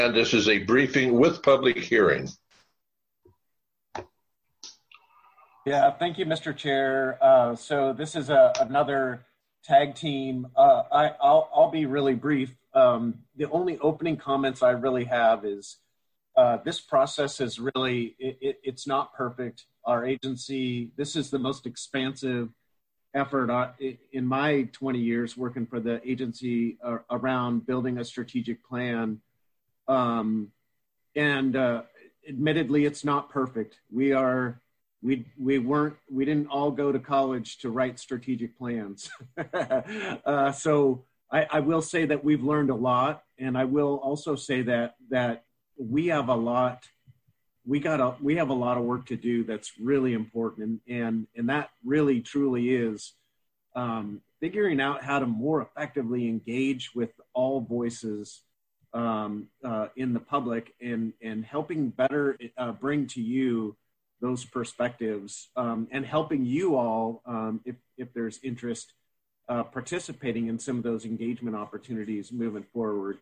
And this is a briefing with public hearing. Yeah, thank you, Mr. Chair. So this is another tag team. I'll be really brief. The only opening comments I really have is this process is really, it's not perfect. Our agency, this is the most expansive effort in my 20 years working for the agency around building a strategic plan. Admittedly, it's not perfect. We didn't all go to college to write strategic plans. So I will say that we've learned a lot, and I will also say that we have a lot of work to do that's really important, and that really truly is figuring out how to more effectively engage with all voices in the public and helping better bring to you those perspectives and helping you all, if there's interest, participating in some of those engagement opportunities moving forward.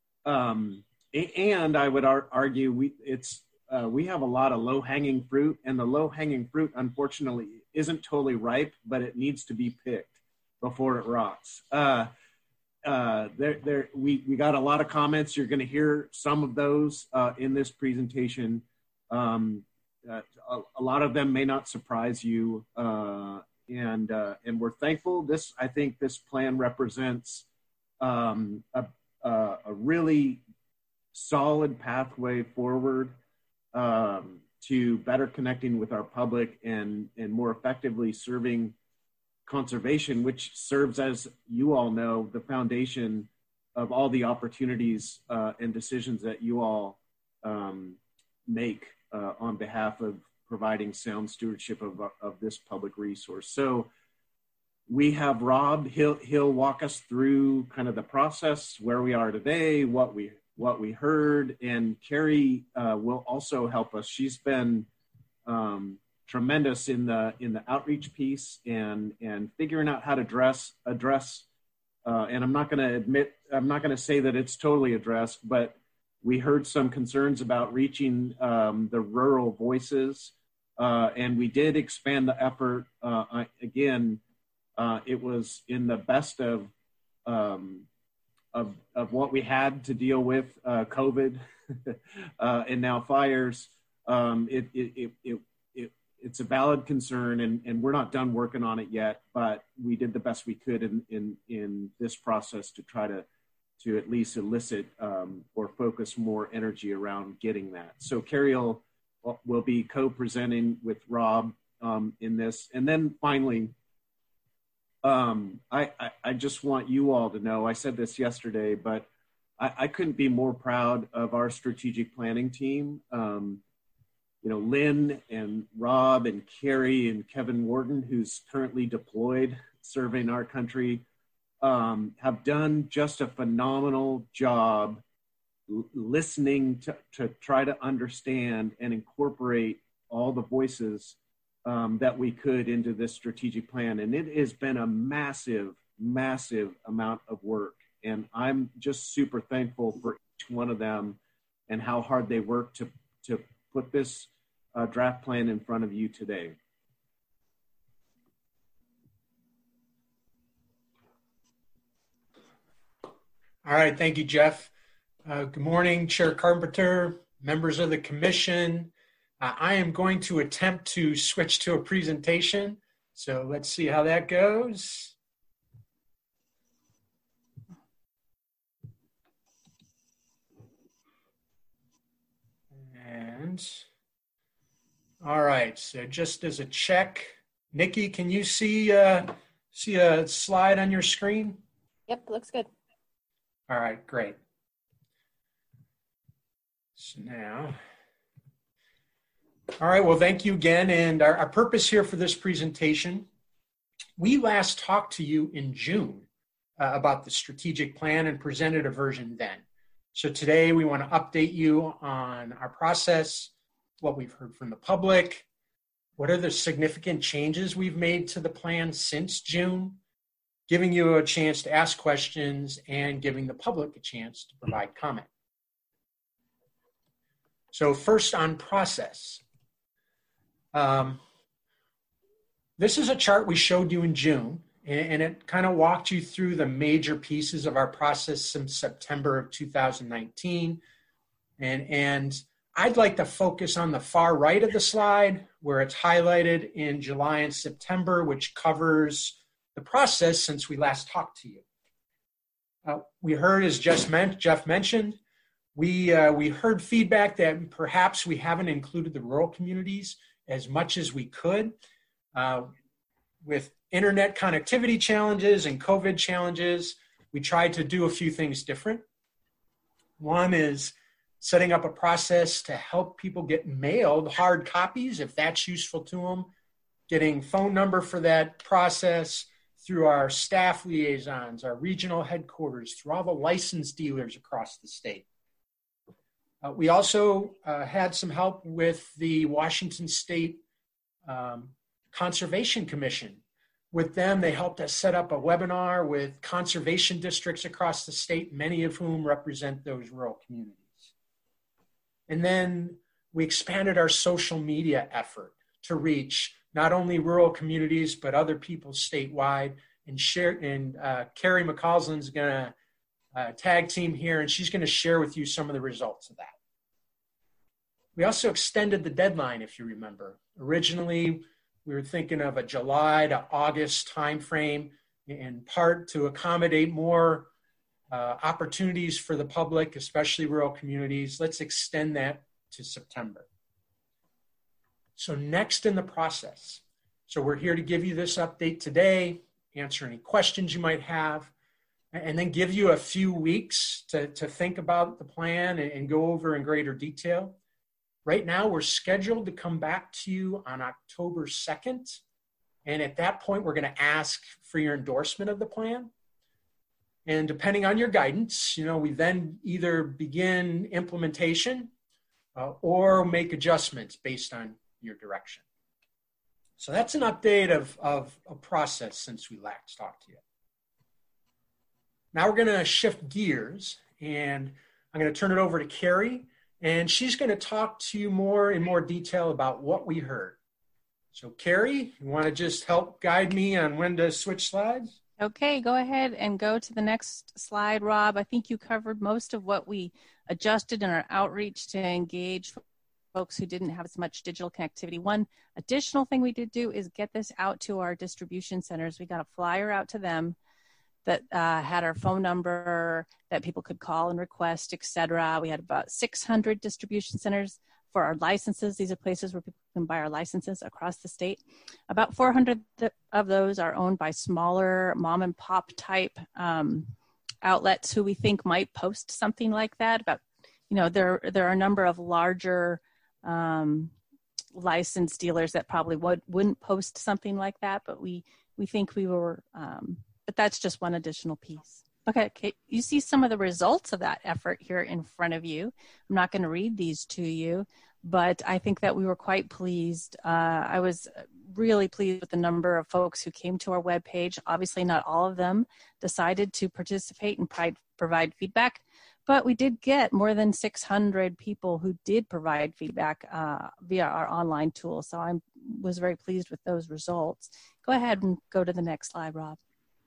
And I would argue we have a lot of low-hanging fruit, and the low-hanging fruit, unfortunately, isn't totally ripe, but it needs to be picked before it rots. We got a lot of comments. You're going to hear some of those in this presentation. A lot of them may not surprise you, and we're thankful. I think this plan represents a really solid pathway forward to better connecting with our public and more effectively serving conservation, which serves, as you all know, the foundation of all the opportunities and decisions that you all make on behalf of providing sound stewardship of this public resource. So we have Rob. He'll walk us through kind of the process, where we are today, what we heard, and Carrie will also help us. She's been tremendous in the outreach piece and figuring out how to address. And I'm not going to say that it's totally addressed, but we heard some concerns about reaching the rural voices, and we did expand the effort. It was in the best of what we had to deal with, COVID, and now fires. It's a valid concern, and we're not done working on it yet, but we did the best we could in this process to try to at least elicit or focus more energy around getting that. So Carrie will be co-presenting with Rob in this. And then finally, I just want you all to know, I said this yesterday, but I couldn't be more proud of our strategic planning team. Lynn and Rob and Carrie and Kevin Wharton, who's currently deployed serving our country, have done just a phenomenal job listening to try to understand and incorporate all the voices that we could into this strategic plan. And it has been a massive, massive amount of work. And I'm just super thankful for each one of them and how hard they work to put this draft plan in front of you today. All right, thank you, Jeff. Good morning, Chair Carpenter, members of the commission. I am going to attempt to switch to a presentation, so let's see how that goes. And all right, so just as a check, Nikki, can you see a slide on your screen? Yep, looks good. All right, great. So now, all right, well, thank you again. And our purpose here for this presentation, we last talked to you in June about the strategic plan and presented a version then. So today we want to update you on our process, what we've heard from the public, what are the significant changes we've made to the plan since June, giving you a chance to ask questions and giving the public a chance to provide comment. So first on process. This is a chart we showed you in June, and it kind of walked you through the major pieces of our process since September of 2019. And I'd like to focus on the far right of the slide where it's highlighted in July and September, which covers the process since we last talked to you. We heard, as Jeff mentioned, we heard feedback that perhaps we haven't included the rural communities as much as we could. With internet connectivity challenges and COVID challenges, we tried to do a few things different. One is setting up a process to help people get mailed hard copies if that's useful to them, getting phone number for that process through our staff liaisons, our regional headquarters, through all the licensed dealers across the state. We also had some help with the Washington State Conservation Commission. With them, they helped us set up a webinar with conservation districts across the state, many of whom represent those rural communities. And then we expanded our social media effort to reach not only rural communities, but other people statewide. And Carrie McCausland's going to tag team here, and she's going to share with you some of the results of that. We also extended the deadline, if you remember. Originally, we were thinking of a July to August timeframe, in part to accommodate more opportunities for the public, especially rural communities. Let's extend that to September. So next in the process. So we're here to give you this update today, answer any questions you might have, and then give you a few weeks to think about the plan and go over in greater detail. Right now, we're scheduled to come back to you on October 2nd. And at that point, we're going to ask for your endorsement of the plan. And depending on your guidance, we then either begin implementation or make adjustments based on your direction. So that's an update of a process since we last talked to you. Now we're going to shift gears, and I'm going to turn it over to Carrie, and she's going to talk to you in more detail about what we heard. So Carrie, you want to just help guide me on when to switch slides? Okay, go ahead and go to the next slide, Rob. I think you covered most of what we adjusted in our outreach to engage folks who didn't have as much digital connectivity. One additional thing we did do is get this out to our distribution centers. We got a flyer out to them that had our phone number that people could call and request, etc. We had about 600 distribution centers for our licenses. These are places where people can buy our licenses across the state. About 400 of those are owned by smaller mom and pop type outlets who we think might post something like that. But there are a number of larger licensed dealers that probably wouldn't post something like that, but we think we were, but that's just one additional piece. Okay, you see some of the results of that effort here in front of you. I'm not going to read these to you, but I think that we were quite pleased. I was really pleased with the number of folks who came to our webpage. Obviously, not all of them decided to participate and provide feedback, but we did get more than 600 people who did provide feedback via our online tool. So I was very pleased with those results. Go ahead and go to the next slide, Rob.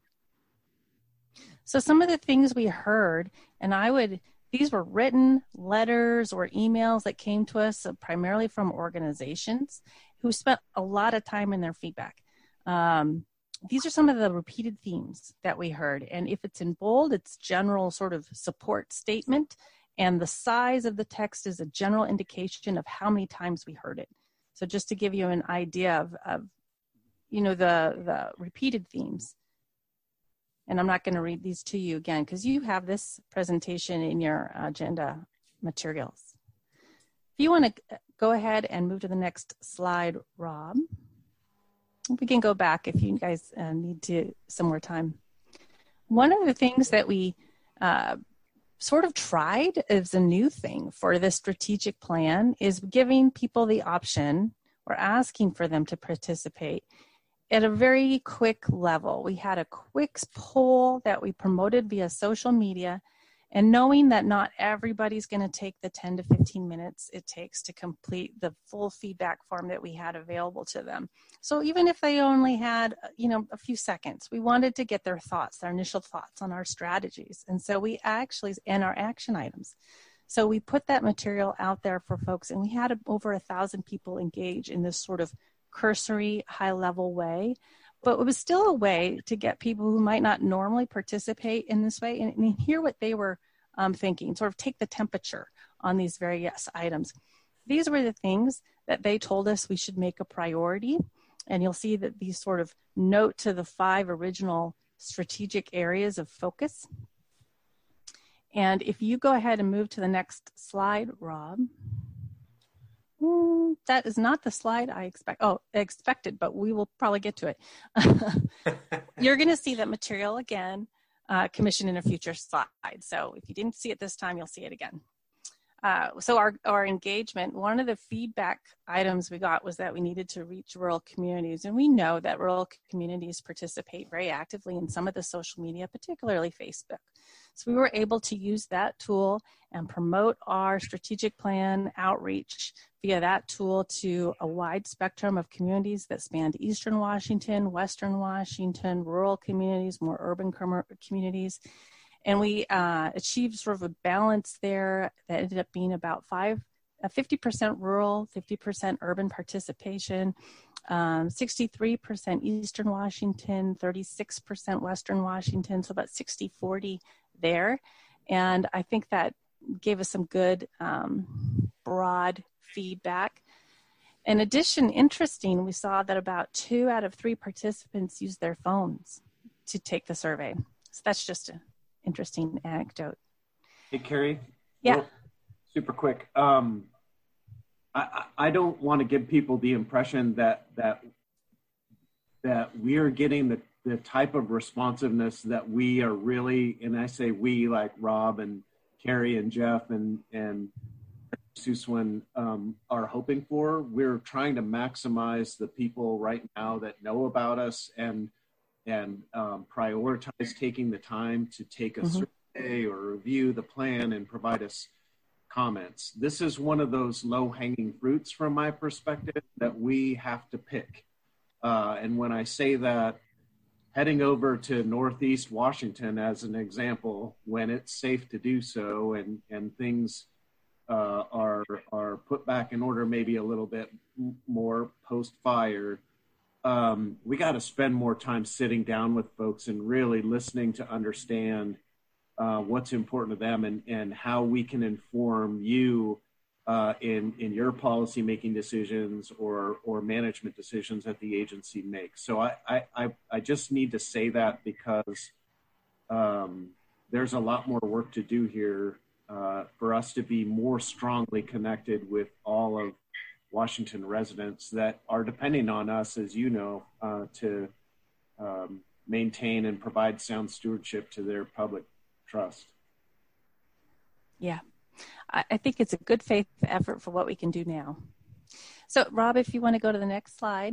So some of the things we heard, and these were written letters or emails that came to us primarily from organizations who spent a lot of time in their feedback. These are some of the repeated themes that we heard. And if it's in bold, it's general sort of support statement. And the size of the text is a general indication of how many times we heard it. So just to give you an idea of the repeated themes. And I'm not going to read these to you again because you have this presentation in your agenda materials. If you want to go ahead and move to the next slide, Rob. We can go back if you guys need some more time. One of the things that we sort of tried as a new thing for this strategic plan is giving people the option or asking for them to participate at a very quick level. We had a quick poll that we promoted via social media, And knowing that not everybody's going to take the 10 to 15 minutes it takes to complete the full feedback form that we had available to them. So even if they only had, a few seconds, we wanted to get their thoughts, their initial thoughts on our strategies. And so and our action items. So we put that material out there for folks, and we had over 1,000 people engage in this sort of cursory, high-level way. But it was still a way to get people who might not normally participate in this way and hear what they were thinking, sort of take the temperature on these various items. These were the things that they told us we should make a priority. And you'll see that these sort of note to the 5 original strategic areas of focus. And if you go ahead and move to the next slide, Rob. That is not the slide I expected, but we will probably get to it. You're going to see that material again, commissioned in a future slide. So if you didn't see it this time, you'll see it again. So our engagement, one of the feedback items we got was that we needed to reach rural communities. And we know that rural communities participate very actively in some of the social media, particularly Facebook. So we were able to use that tool and promote our strategic plan outreach via that tool to a wide spectrum of communities that spanned Eastern Washington, Western Washington, rural communities, more urban communities. And we achieved sort of a balance there that ended up being about 50% rural, 50% urban participation, 63% Eastern Washington, 36% Western Washington, so about 60-40 there. And I think that gave us some good broad feedback. In addition, interesting, we saw that about 2 out of 3 participants used their phones to take the survey. So that's just an interesting anecdote. Hey, Carrie. Yeah. Well, super quick. I don't want to give people the impression that we are getting the type of responsiveness that we are really, and I say we like Rob and Carrie and Jeff and Suswin are hoping for. We're trying to maximize the people right now that know about us and prioritize taking the time to take a survey or review the plan and provide us comments. This is one of those low-hanging fruits from my perspective that we have to pick. And when I say that, heading over to Northeast Washington as an example, when it's safe to do so and things are put back in order maybe a little bit more post-fire, we got to spend more time sitting down with folks and really listening to understand what's important to them and how we can inform you in your policy making decisions or management decisions that the agency makes. So I just need to say that because there's a lot more work to do here for us to be more strongly connected with all of Washington residents that are depending on us, as you know, to maintain and provide sound stewardship to their public trust. Yeah, I think it's a good faith effort for what we can do now. So, Rob, if you want to go to the next slide.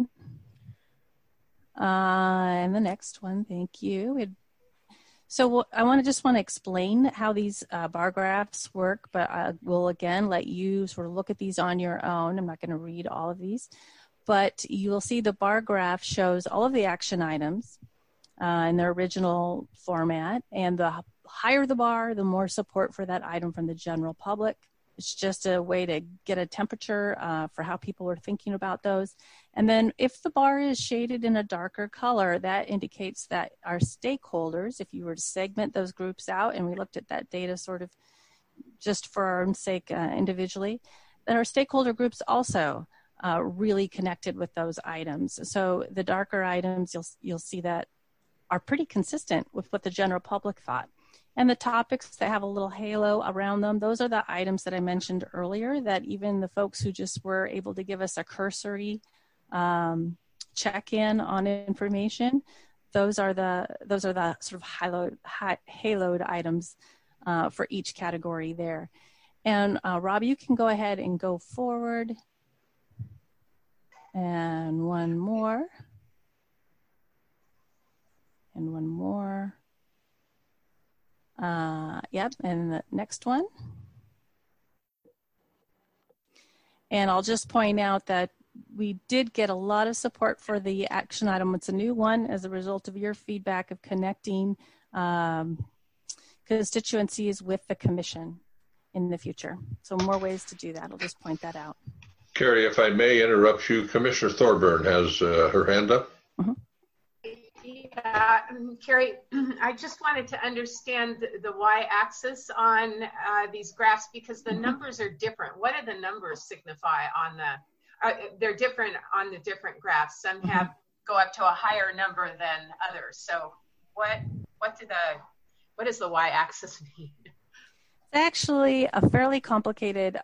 And the next one, thank you. So I want to explain how these bar graphs work, but I will again let you sort of look at these on your own. I'm not going to read all of these, but you will see the bar graph shows all of the action items in their original format, and the higher the bar, the more support for that item from the general public. It's just a way to get a temperature for how people are thinking about those. And then if the bar is shaded in a darker color, that indicates that our stakeholders, if you were to segment those groups out, and we looked at that data sort of just for our own sake individually, that our stakeholder groups also really connected with those items. So the darker items, you'll see that are pretty consistent with what the general public thought. And the topics that have a little halo around them, those are the items that I mentioned earlier that even the folks who just were able to give us a cursory check-in on information, those are the sort of haloed items for each category there. And Rob, you can go ahead and go forward. And one more. And one more. Yep, and the next one. And I'll just point out that we did get a lot of support for the action item. It's a new one as a result of your feedback of connecting constituencies with the commission in the future. So more ways to do that. I'll just point that out. Carrie, if I may interrupt you, Commissioner Thorburn has her hand up. Mm-hmm. Yeah, Carrie, I just wanted to understand the y-axis on these graphs because the numbers are different. What do the numbers signify on the, they're different on the different graphs. Some have go up to a higher number than others. So what does the y-axis mean? It's actually a fairly complicated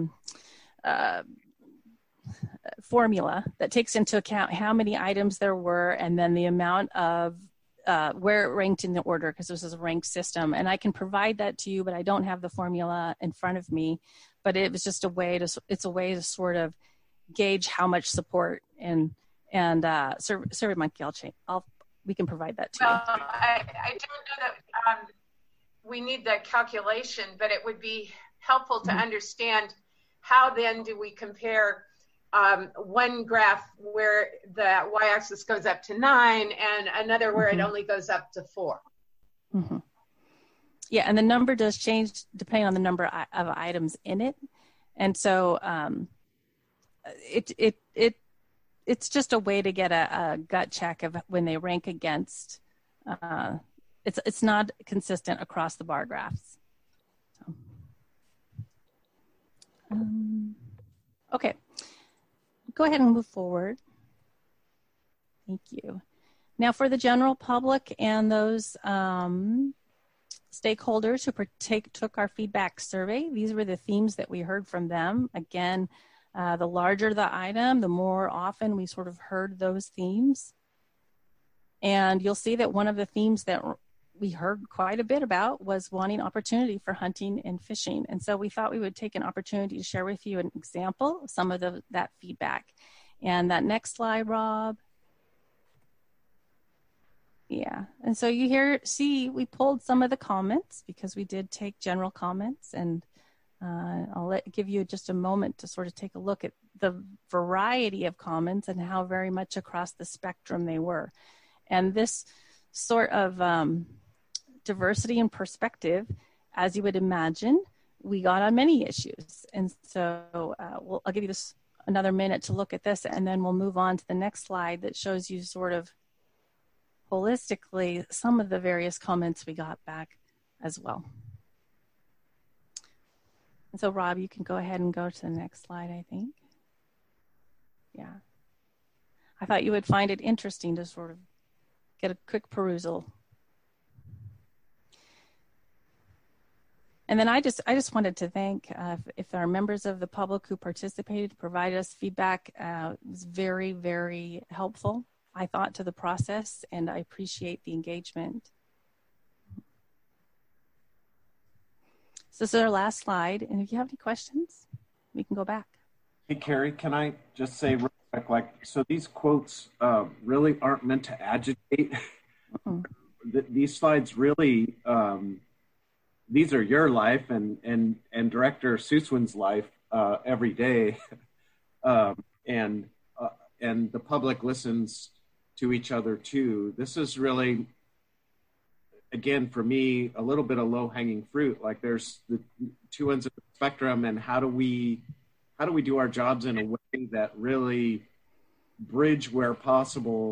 formula that takes into account how many items there were and then the amount of where it ranked in the order, because this is a ranked system. And I can provide that to you, but I don't have the formula in front of me. But it was just a way to sort of gauge how much support and Survey Monkey, we can provide that to you. Well, I don't know that we need the calculation, but it would be helpful to understand how then do we compare one graph where the y-axis goes up to 9 and another where it only goes up to 4. Mm-hmm. Yeah, and the number does change depending on the number of items in it, and so it's just a way to get a gut check of when they rank against. It's not consistent across the bar graphs. So. Okay. Go ahead and move forward. Thank you. Now for the general public and those stakeholders who took our feedback survey, these were the themes that we heard from them. Again, the larger the item, the more often we sort of heard those themes. And you'll see that one of the themes that we heard quite a bit about was wanting opportunity for hunting and fishing. And so we thought we would take an opportunity to share with you an example of some of that feedback. And that next slide, Rob. Yeah, and so you see we pulled some of the comments because we did take general comments, and I'll give you just a moment to sort of take a look at the variety of comments and how very much across the spectrum they were. And this sort of diversity and perspective, as you would imagine, we got on many issues. And so I'll give you another minute to look at this, and then we'll move on to the next slide that shows you sort of holistically some of the various comments we got back as well. And so Rob, you can go ahead and go to the next slide, I think. Yeah. I thought you would find it interesting to sort of get a quick perusal. And then I just wanted to thank, if there are members of the public who participated, provided us feedback, it was very, very helpful, I thought, to the process, and I appreciate the engagement. So this is our last slide, and if you have any questions, we can go back. Hey, Carrie, can I just say real quick, so these quotes really aren't meant to agitate. These slides really, these are your life and Director Suswin's life every day, and the public listens to each other too. This is really, again, for me, a little bit of low-hanging fruit. Like there's the two ends of the spectrum, and how do we do our jobs in a way that really bridge where possible,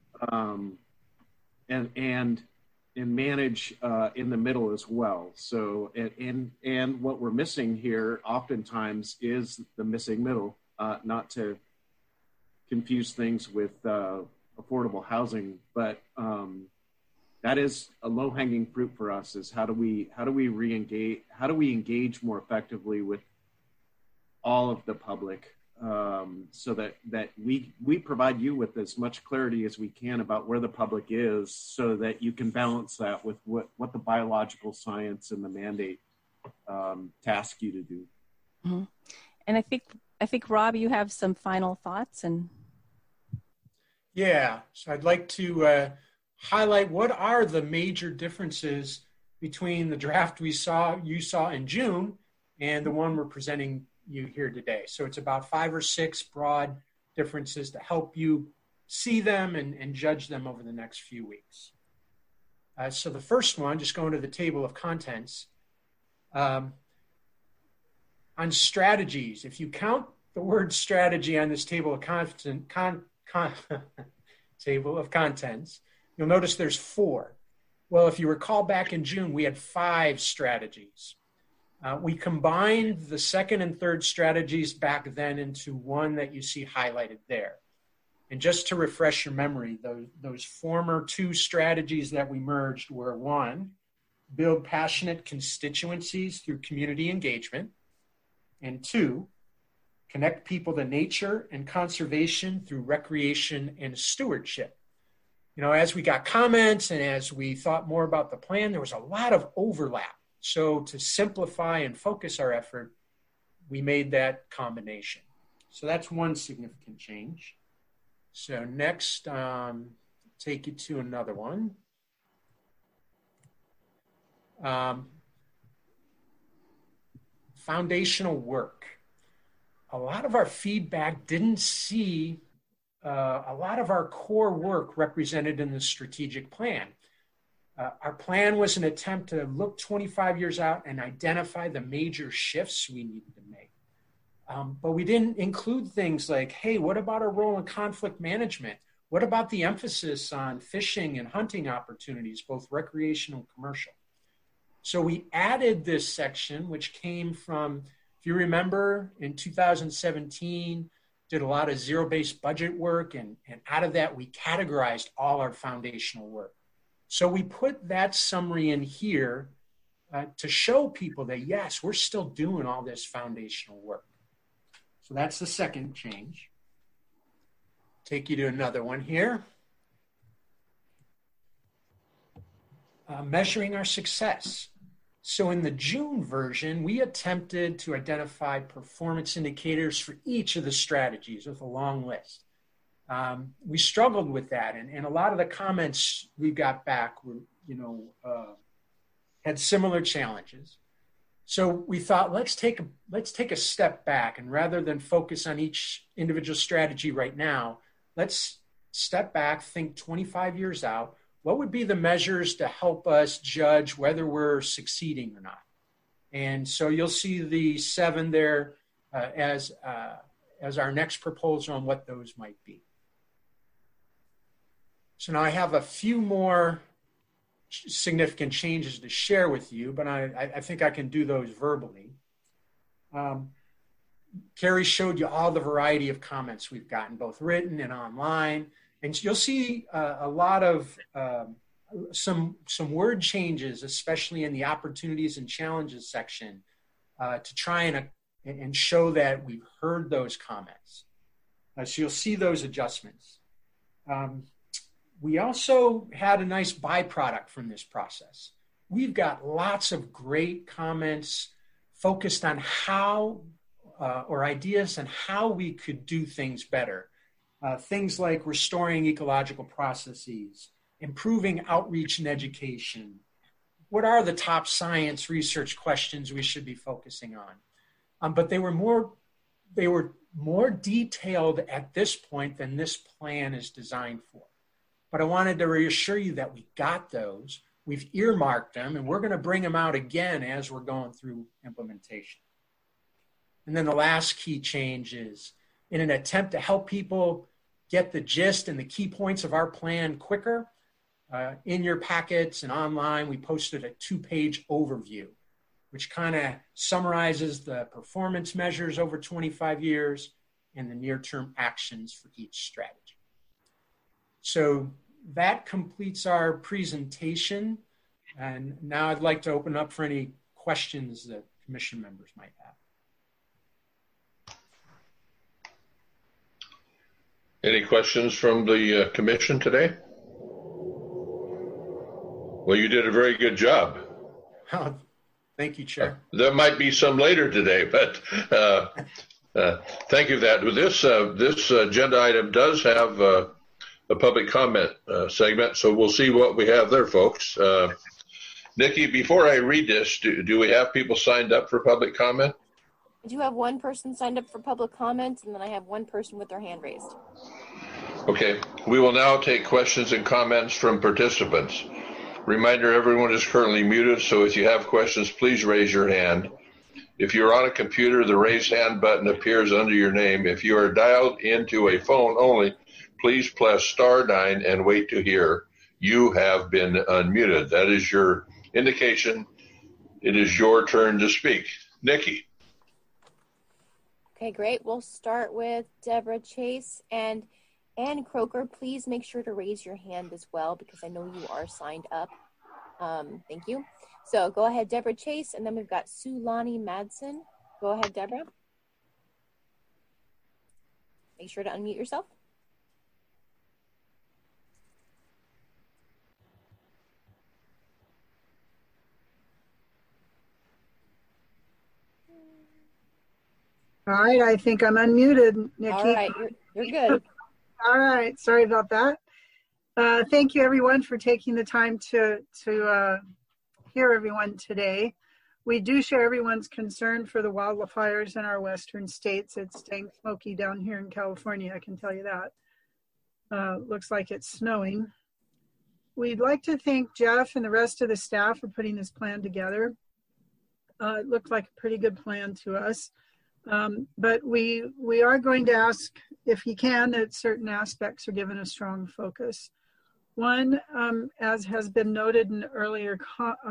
and manage in the middle as well. So and what we're missing here oftentimes is the missing middle, not to confuse things with affordable housing, but that is a low-hanging fruit for us, is how do we engage more effectively with all of the public, so that we provide you with as much clarity as we can about where the public is, so that you can balance that with what the biological science and the mandate task you to do. Mm-hmm. And I think Rob, you have some final thoughts. And yeah, so I'd like to highlight what are the major differences between the draft you saw in June and the one we're presenting you here today. So it's about 5 or 6 broad differences to help you see them and judge them over the next few weeks. So the first one, just going to the table of contents, on strategies. If you count the word strategy on this table of table of contents, you'll notice there's 4. Well, if you recall back in June, we had 5 strategies. We combined the second and third strategies back then into one that you see highlighted there. And just to refresh your memory, those former 2 strategies that we merged were 1, build passionate constituencies through community engagement, and 2, connect people to nature and conservation through recreation and stewardship. You know, as we got comments and as we thought more about the plan, there was a lot of overlap. So to simplify and focus our effort, we made that combination. So that's one significant change. So next, take you to another one. Foundational work. A lot of our feedback didn't see a lot of our core work represented in the strategic plan. Our plan was an attempt to look 25 years out and identify the major shifts we needed to make. But we didn't include things like, hey, what about our role in conflict management? What about the emphasis on fishing and hunting opportunities, both recreational and commercial? So we added this section, which came from, if you remember, in 2017, did a lot of zero-based budget work, and out of that, we categorized all our foundational work. So we put that summary in here to show people that, yes, we're still doing all this foundational work. So that's the second change. Take you to another one here. Measuring our success. So in the June version, we attempted to identify performance indicators for each of the strategies with a long list. We struggled with that, and a lot of the comments we got back were, had similar challenges. So we thought, let's take a step back, and rather than focus on each individual strategy right now, let's step back, think 25 years out. What would be the measures to help us judge whether we're succeeding or not? And so you'll see the 7 there as our next proposal on what those might be. So now I have a few more significant changes to share with you, but I think I can do those verbally. Carrie showed you all the variety of comments we've gotten, both written and online. And you'll see a lot of some word changes, especially in the opportunities and challenges section, to try and show that we've heard those comments. So you'll see those adjustments. We also had a nice byproduct from this process. We've got lots of great comments focused on how, or ideas on how we could do things better. Things like restoring ecological processes, improving outreach and education. What are the top science research questions we should be focusing on? But they were more detailed at this point than this plan is designed for. But I wanted to reassure you that we got those, we've earmarked them, and we're going to bring them out again as we're going through implementation. And then the last key change is, in an attempt to help people get the gist and the key points of our plan quicker, in your packets and online, we posted a 2-page overview, which kind of summarizes the performance measures over 25 years and the near-term actions for each strategy. So that completes our presentation. And now I'd like to open up for any questions that commission members might have. Any questions from the commission today? Well, you did a very good job. Oh, thank you, Chair. There might be some later today, but thank you for that. This agenda item does have a public comment segment, so we'll see what we have there, folks. Nikki, before I read this, do we have people signed up for public comment? I do have one person signed up for public comment, and then I have one person with their hand raised. Okay, we will now take questions and comments from participants. Reminder, everyone is currently muted, so if you have questions, please raise your hand. If you're on a computer, the raise hand button appears under your name. If you are dialed into a phone only, please press *9 and wait to hear you have been unmuted. That is your indication. It is your turn to speak. Nikki. Okay, great. We'll start with Deborah Chase and Ann Croker. Please make sure to raise your hand as well because I know you are signed up. Thank you. So go ahead, Deborah Chase, and then we've got Sulani Madsen. Go ahead, Deborah. Make sure to unmute yourself. All right, I think I'm unmuted, Nikki. All right, you're good. All right, sorry about that. Thank you, everyone, for taking the time to hear everyone today. We do share everyone's concern for the wildfires in our western states. It's staying smoky down here in California, I can tell you that. Looks like it's snowing. We'd like to thank Jeff and the rest of the staff for putting this plan together. It looked like a pretty good plan to us. But we are going to ask, if you can, that certain aspects are given a strong focus. One, as has been noted in earlier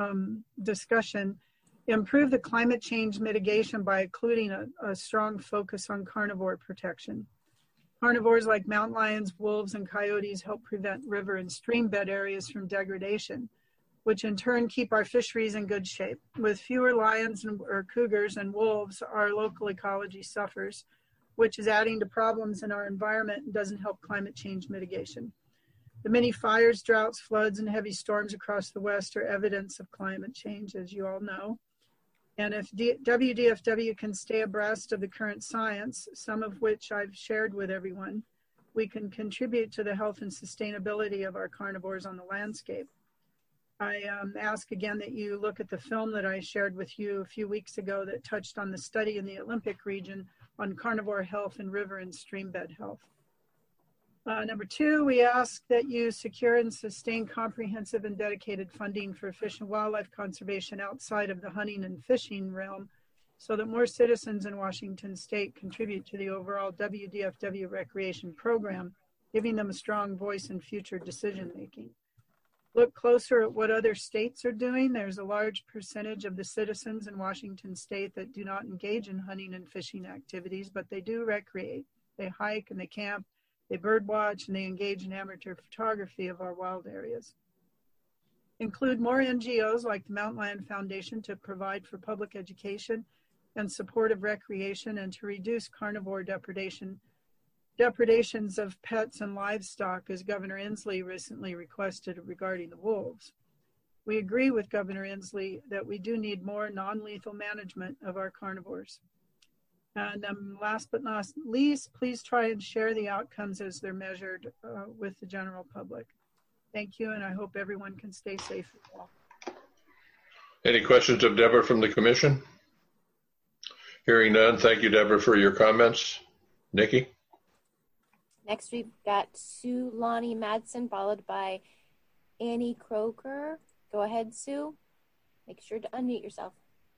discussion, improve the climate change mitigation by including a strong focus on carnivore protection. Carnivores like mountain lions, wolves, and coyotes help prevent river and stream bed areas from degradation, which in turn keep our fisheries in good shape. With fewer lions or cougars and wolves, our local ecology suffers, which is adding to problems in our environment and doesn't help climate change mitigation. The many fires, droughts, floods, and heavy storms across the West are evidence of climate change, as you all know. And if WDFW can stay abreast of the current science, some of which I've shared with everyone, we can contribute to the health and sustainability of our carnivores on the landscape. I ask again that you look at the film that I shared with you a few weeks ago that touched on the study in the Olympic region on carnivore health and river and stream bed health. Number two, we ask that you secure and sustain comprehensive and dedicated funding for fish and wildlife conservation outside of the hunting and fishing realm so that more citizens in Washington State contribute to the overall WDFW recreation program, giving them a strong voice in future decision making. Look closer at what other states are doing. There's a large percentage of the citizens in Washington State that do not engage in hunting and fishing activities, but they do recreate. They hike and they camp, they birdwatch, and they engage in amateur photography of our wild areas. Include more NGOs like the Mountain Lion Foundation to provide for public education and support of recreation and to reduce carnivore depredations of pets and livestock, as Governor Inslee recently requested regarding the wolves. We agree with Governor Inslee that we do need more non-lethal management of our carnivores. And last but not least, please try and share the outcomes as they're measured with the general public. Thank you, and I hope everyone can stay safe as well. Any questions of Deborah from the commission? Hearing none, thank you, Deborah, for your comments. Nikki? Next, we've got Sulani Madsen, followed by Annie Croker. Go ahead, Sue. Make sure to unmute yourself.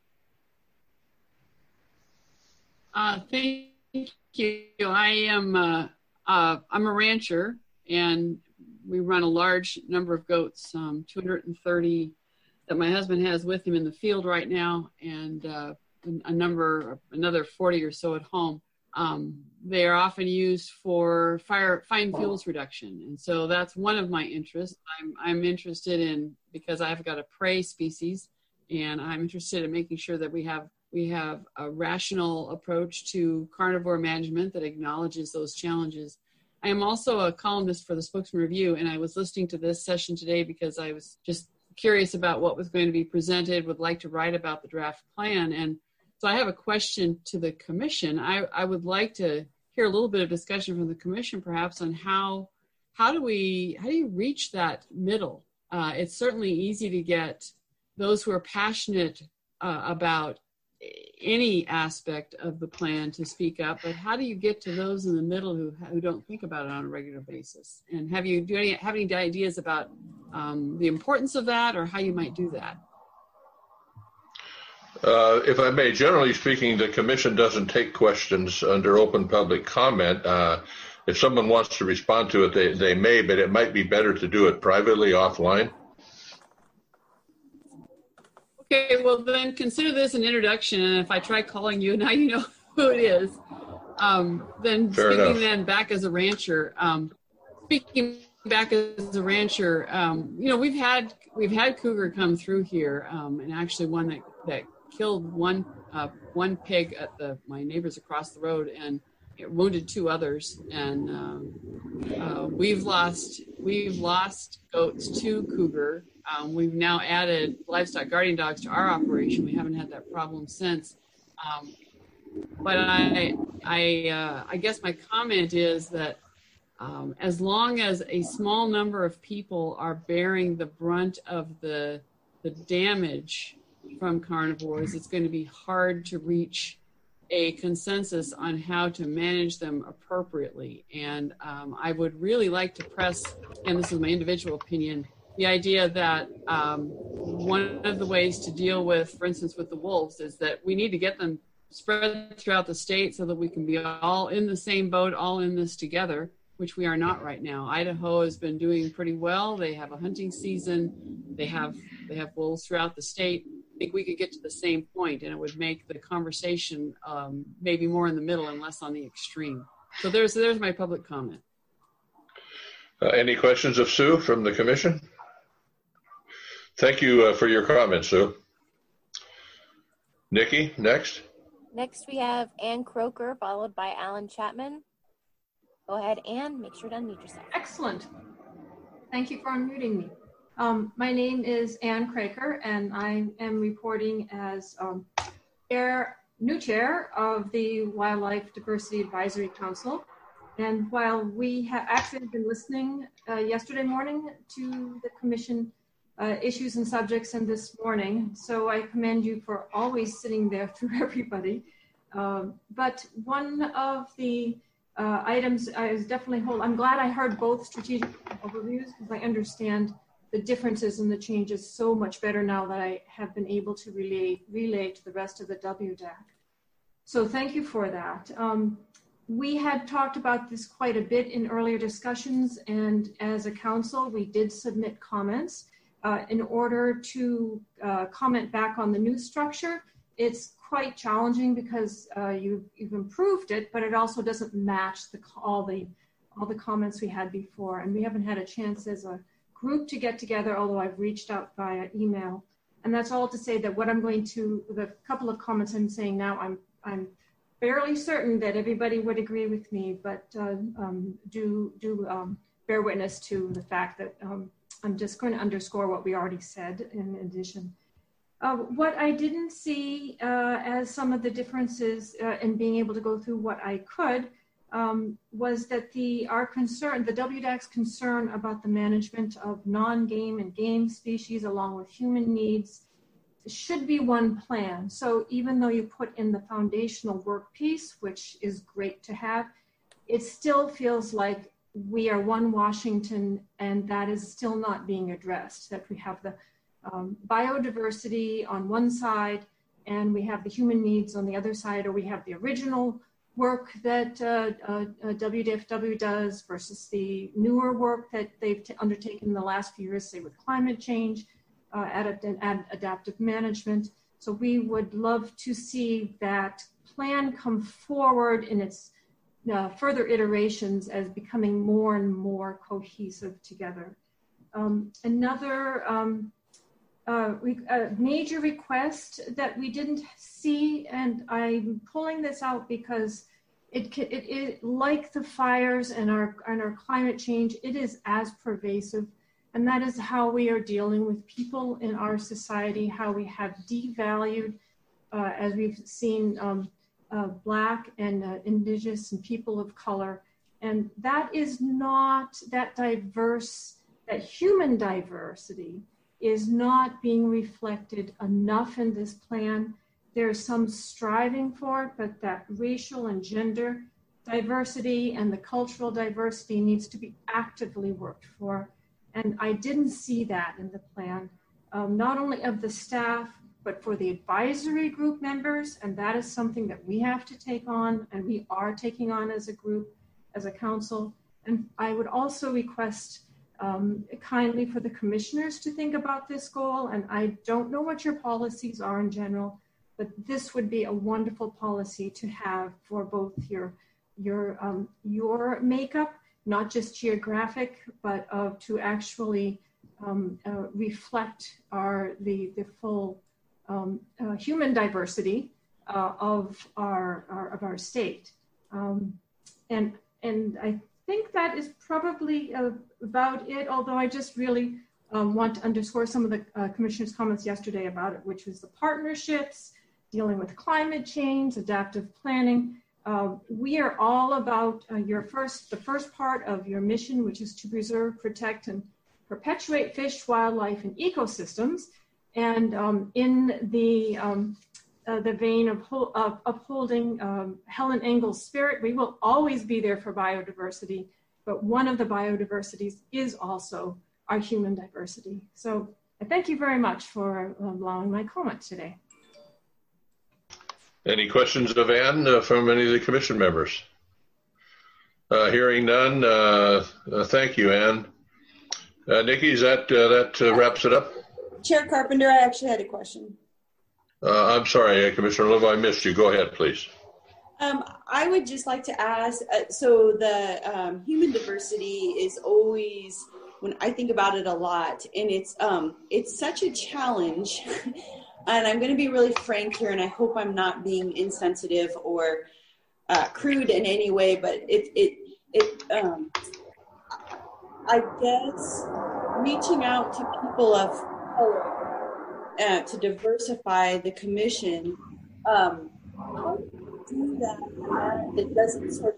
Thank you. I'm a rancher, and we run a large number of goats, 230 that my husband has with him in the field right now, and another 40 or so at home. They are often used for fine fuels reduction, and so that's one of my interests. I'm interested in, because I've got a prey species, and I'm interested in making sure that we have a rational approach to carnivore management that acknowledges those challenges. I am also a columnist for the Spokesman Review, and I was listening to this session today because I was just curious about what was going to be presented, would like to write about the draft plan. And so I have a question to the commission. I would like to hear a little bit of discussion from the commission perhaps on how do you reach that middle? It's certainly easy to get those who are passionate about any aspect of the plan to speak up, but how do you get to those in the middle who don't think about it on a regular basis? And have any ideas about the importance of that, or how you might do that? If I may, generally speaking, the commission doesn't take questions under open public comment. If someone wants to respond to it, they may, but it might be better to do it privately offline. Okay, well then consider this an introduction, and if I try calling you, now you know who it is. Then Fair speaking enough. then back as a rancher, we've had cougar come through here, and actually one that killed one pig at my neighbors across the road, and it wounded 2 others, and we've lost goats to cougar. We've now added livestock guardian dogs to our operation. We haven't had that problem since. But I guess my comment is that as long as a small number of people are bearing the brunt of the damage from carnivores, it's going to be hard to reach a consensus on how to manage them appropriately. And I would really like to press, and this is my individual opinion, the idea that one of the ways to deal with, for instance, with the wolves, is that we need to get them spread throughout the state so that we can be all in the same boat, all in this together, which we are not right now. Idaho has been doing pretty well. They have a hunting season. They have wolves throughout the state. I think we could get to the same point, and it would make the conversation maybe more in the middle and less on the extreme. So there's my public comment. Any questions of Sue from the commission? Thank you for your comment, Sue. Nikki, next. Next, we have Ann Croker, followed by Alan Chapman. Go ahead, Ann. Make sure to unmute yourself. Excellent. Thank you for unmuting me. My name is Ann Croker, and I am reporting as new chair of the Wildlife Diversity Advisory Council. And while we have actually been listening yesterday morning to the commission issues and subjects and this morning, so I commend you for always sitting there through everybody. But one of the items I was definitely I'm glad I heard both strategic overviews, because I understand the differences and the changes so much better now that I have been able to relay to the rest of the WDAC. So thank you for that. We had talked about this quite a bit in earlier discussions, and as a council, we did submit comments. In order to comment back on the new structure, it's quite challenging because you've improved it, but it also doesn't match all the comments we had before, and we haven't had a chance as a group to get together, although I've reached out via email. And that's all to say that the couple of comments I'm saying now, I'm fairly certain that everybody would agree with me, but do bear witness to the fact that I'm just going to underscore what we already said in addition. What I didn't see as some of the differences in being able to go through what I could was that the WDAC's concern about the management of non-game and game species along with human needs should be one plan. So even though you put in the foundational work piece, which is great to have, it still feels like we are one Washington, and that is still not being addressed, that we have the biodiversity on one side and we have the human needs on the other side, or we have the original work that WDFW does versus the newer work that they've undertaken in the last few years, say with climate change, adaptive management. So we would love to see that plan come forward in its further iterations as becoming more and more cohesive together. Another major request that we didn't see, and I'm pulling this out because it like the fires and our climate change, it is as pervasive, and that is how we are dealing with people in our society, how we have devalued, as we've seen, Black and Indigenous and people of color. And that is not that diverse, that human diversity is not being reflected enough in this plan. There's some striving for it, but that racial and gender diversity and the cultural diversity needs to be actively worked for. And I didn't see that in the plan, not only of the staff, but for the advisory group members. And that is something that we have to take on, and we are taking on as a group, as a council. And I would also request kindly for the commissioners to think about this goal. And I don't know what your policies are in general, but this would be a wonderful policy to have for both your makeup, not just geographic, but to actually reflect the full human diversity of our state. And I think that is probably about it, although I just really want to underscore some of the commissioner's comments yesterday about it, which was the partnerships, dealing with climate change, adaptive planning. We are all about the first part of your mission, which is to preserve, protect, and perpetuate fish, wildlife, and ecosystems. And in the vein of upholding Helen Engel's spirit, we will always be there for biodiversity, but one of the biodiversities is also our human diversity. So I thank you very much for allowing my comment today. Any questions of Ann from any of the commission members? Hearing none, thank you, Ann. Nikki, that wraps it up? Chair Carpenter, I actually had a question. I'm sorry, Commissioner Love, I missed you. Go ahead, please. I would just like to ask, so the human diversity is always, when I think about it a lot, and it's such a challenge. And I'm going to be really frank here, and I hope I'm not being insensitive or crude in any way, but I guess reaching out to people of color to diversify the commission, how do you do that doesn't sort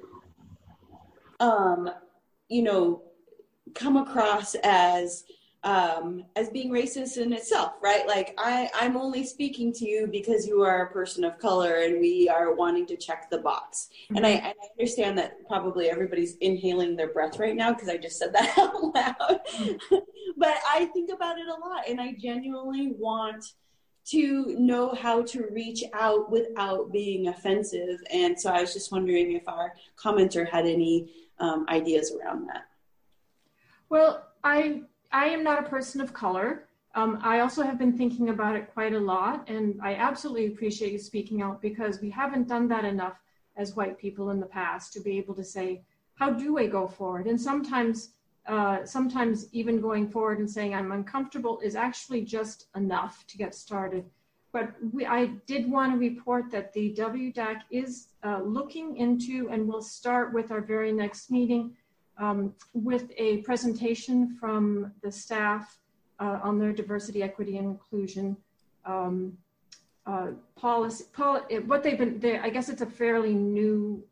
of, come across as being racist in itself, right? Like I'm only speaking to you because you are a person of color and we are wanting to check the box. Mm-hmm. And I understand that probably everybody's inhaling their breath right now because I just said that out loud. But I think about it a lot, and I genuinely want to know how to reach out without being offensive. And so I was just wondering if our commenter had any ideas around that. Well, I am not a person of color. I also have been thinking about it quite a lot, and I absolutely appreciate you speaking out because we haven't done that enough as white people in the past to be able to say, how do I go forward? And sometimes even going forward and saying I'm uncomfortable is actually just enough to get started. But I did want to report that the WDAC is looking into, and we'll start with our very next meeting, with a presentation from the staff on their diversity, equity, and inclusion policy. What they've been, I guess it's a fairly new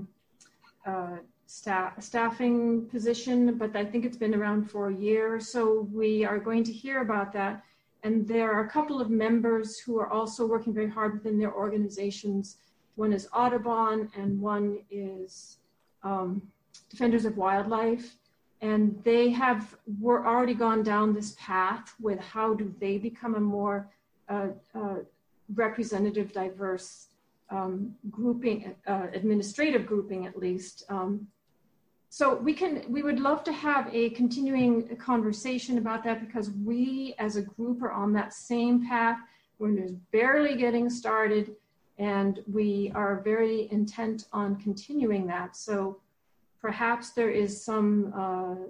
staffing position, but I think it's been around for a year. So we are going to hear about that. And there are a couple of members who are also working very hard within their organizations. One is Audubon and one is Defenders of Wildlife. And they were already gone down this path with how do they become a more representative, diverse grouping, administrative grouping at least. So we would love to have a continuing conversation about that because we as a group are on that same path. We're just barely getting started and we are very intent on continuing that. So perhaps there is some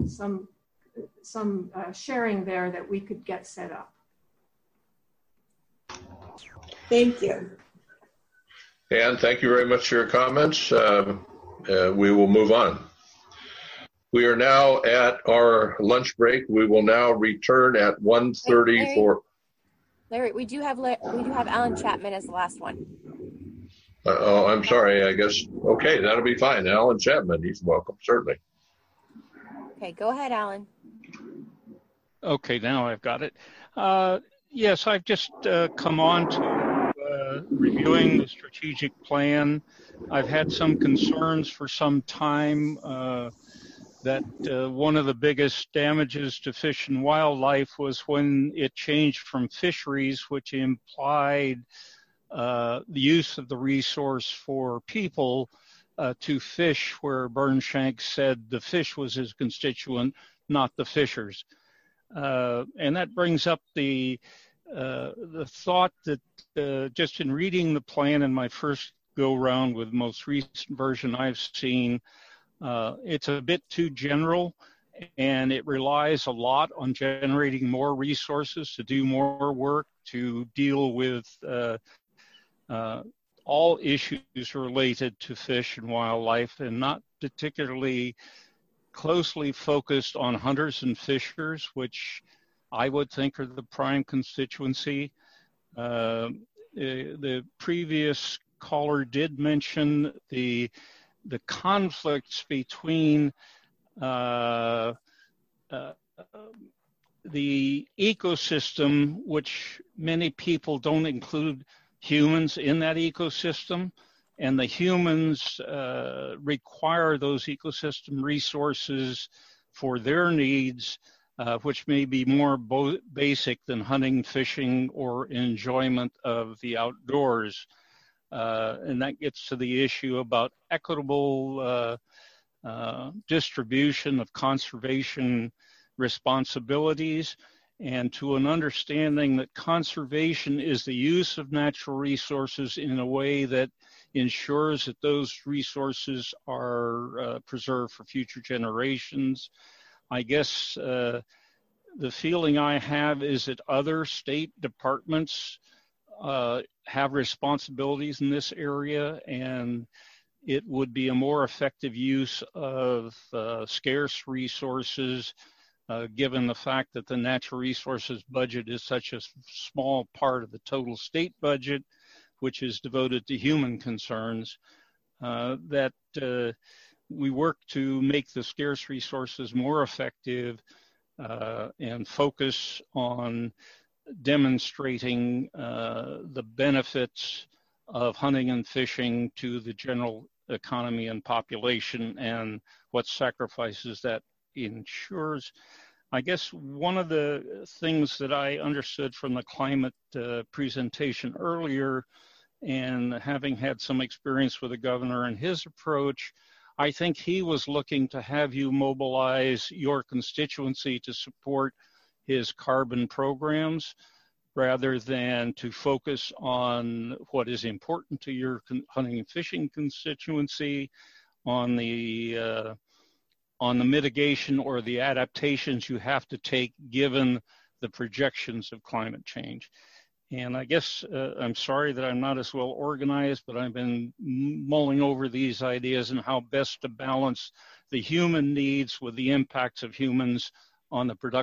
sharing there that we could get set up. Thank you. Ann, thank you very much for your comments. We will move on. We are now at our lunch break. We will now return at 1:34. Larry, we do have Alan Chapman as the last one. Oh, I'm sorry. I guess. Okay, that'll be fine. Alan Chapman, he's welcome, certainly. Okay, go ahead, Alan. Okay, now I've got it. Yes, I've just come on to reviewing the strategic plan. I've had some concerns for some time that one of the biggest damages to fish and wildlife was when it changed from fisheries, which implied the use of the resource for people, to fish, where Burnshank said the fish was his constituent, not the fishers. And that brings up the thought that just in reading the plan in my first go round with the most recent version I've seen, it's a bit too general, and it relies a lot on generating more resources to do more work to deal with all issues related to fish and wildlife, and not particularly closely focused on hunters and fishers, which I would think are the prime constituency. The previous caller did mention the conflicts between the ecosystem, which many people don't include humans in that ecosystem, and the humans require those ecosystem resources for their needs, which may be more basic than hunting, fishing, or enjoyment of the outdoors. And that gets to the issue about equitable distribution of conservation responsibilities, and to an understanding that conservation is the use of natural resources in a way that ensures that those resources are preserved for future generations. I guess the feeling I have is that other state departments have responsibilities in this area, and it would be a more effective use of scarce resources, given the fact that the natural resources budget is such a small part of the total state budget, which is devoted to human concerns, that we work to make the scarce resources more effective and focus on demonstrating the benefits of hunting and fishing to the general economy and population, and what sacrifices that ensures. I guess one of the things that I understood from the climate presentation earlier, and having had some experience with the governor and his approach, I think he was looking to have you mobilize your constituency to support his carbon programs, rather than to focus on what is important to your hunting and fishing constituency, on the mitigation or the adaptations you have to take given the projections of climate change. And I guess I'm sorry that I'm not as well organized, but I've been mulling over these ideas and how best to balance the human needs with the impacts of humans on the production